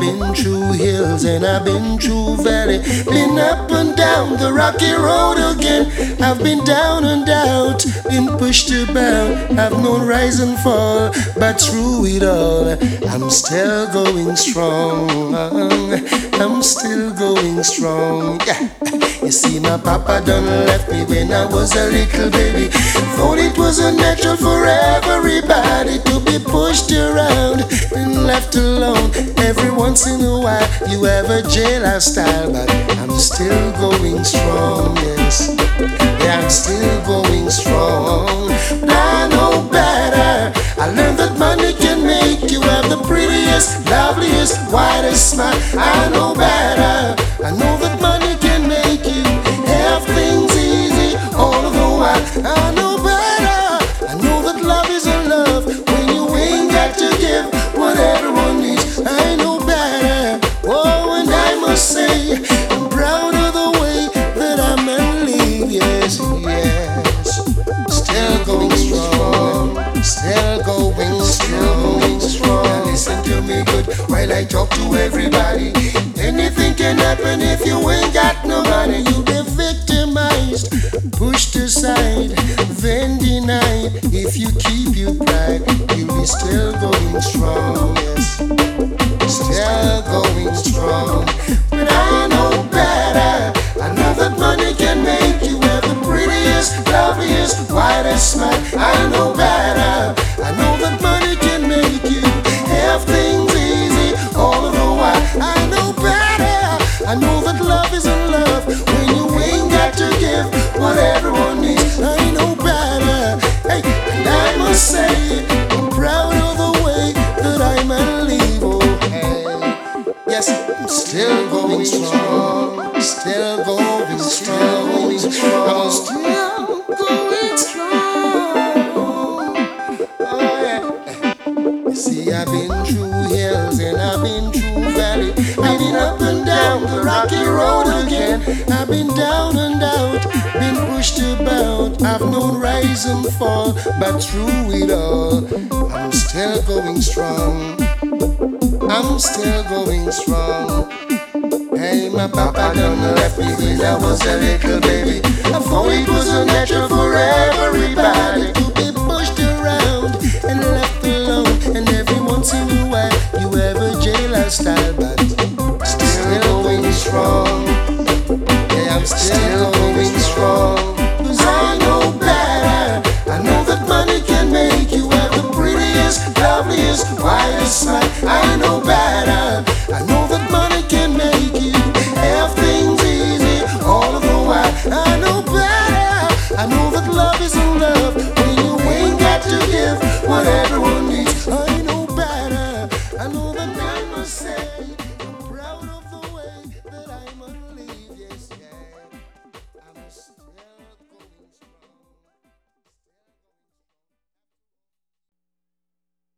been through hills and I've been through valley, been up and down the rocky road again. I've been down and out, been pushed about. I've known rise and fall, but through it all, I'm still going strong. I'm still going strong. Yeah. You see, my papa done left me when I was a little baby. Thought it was unnatural for everybody to be pushed around and left alone. Every once in a while, you have a jailer style, but I'm still going strong. Yes, yeah, I'm still going strong. But I know better. I learned that money can make you have the prettiest, loveliest, whitest smile. I know better. I know that money can make you have things easy all of the while. I know better. I know that love is a love when you ain't got to give what everyone needs. I know better. Oh, and I must say, I'm proud of the way that I man live. Yes, yes. Still going strong. Still going strong. Now listen to me good while I talk to everybody. Anything can happen if you ain't got no money. You'll be victimized, pushed aside, then denied. If you keep your pride, you'll be still going strong. Yes, still going strong. But I know better. I know that money can make you have the prettiest, loveliest, whitest smile. I know better. I know that money can make you have things easy all of the while. I know better. I know that love is in love when you ain't got to give what everyone needs. I know better. Hey, and I must say, I'm proud of the way that I man live. Oh, hey. Yes, I'm still going strong. Still going strong. I'm still going strong. Oh, yeah. See, I've been through hills and I've been through valley. I've been up and down the rocky road again. I've been down and out, been pushed about. I've known rise and fall, but through it all, I'm still going strong. I'm still going strong. Hey, my papa done left me when I was a little baby. I thought it was unnatural for everybody to be